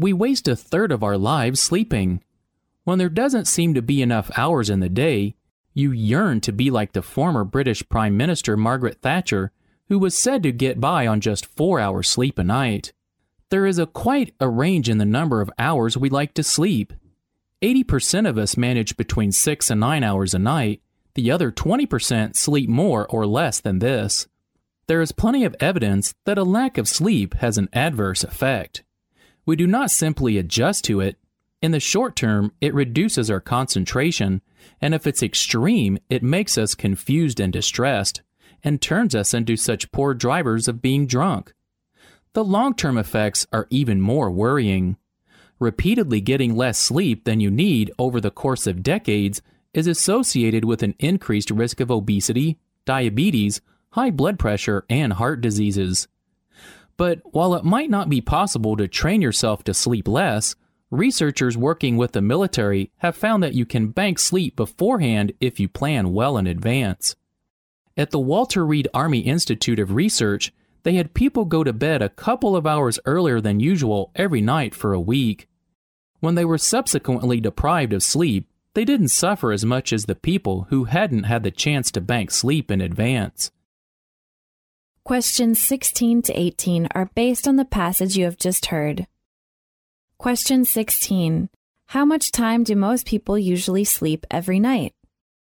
We waste a third of our lives sleeping. When there doesn't seem to be enough hours in the day, you yearn to be like the former British Prime Minister Margaret Thatcher, who was said to get by on just 4 hours sleep a night. There is quite a range in the number of hours we like to sleep. 80% of us manage between 6 and 9 hours a night. The other 20% sleep more or less than this. There is plenty of evidence that a lack of sleep has an adverse effect. We do not simply adjust to it. In the short term, it reduces our concentration, and if it's extreme, it makes us confused and distressed, and turns us into such poor drivers of being drunk. The long-term effects are even more worrying. Repeatedly getting less sleep than you need over the course of decades is associated with an increased risk of obesity, diabetes, high blood pressure, and heart diseases. But while it might not be possible to train yourself to sleep less, researchers working with the military have found that you can bank sleep beforehand if you plan well in advance. At the Walter Reed Army Institute of Research, they had people go to bed a couple of hours earlier than usual every night for a week. When they were subsequently deprived of sleep, they didn't suffer as much as the people who hadn't had the chance to bank sleep in advance. Questions 16 to 18 are based on the passage you have just heard. Question 16. How much time do most people usually sleep every night?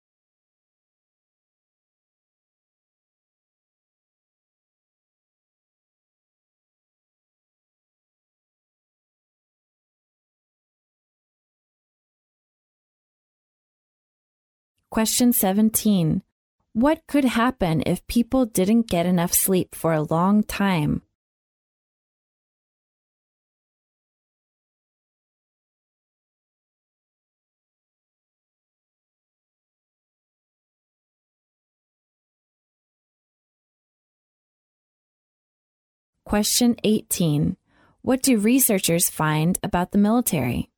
Question 17. What could happen if people didn't get enough sleep for a long time? Question 18. What do researchers find about the military?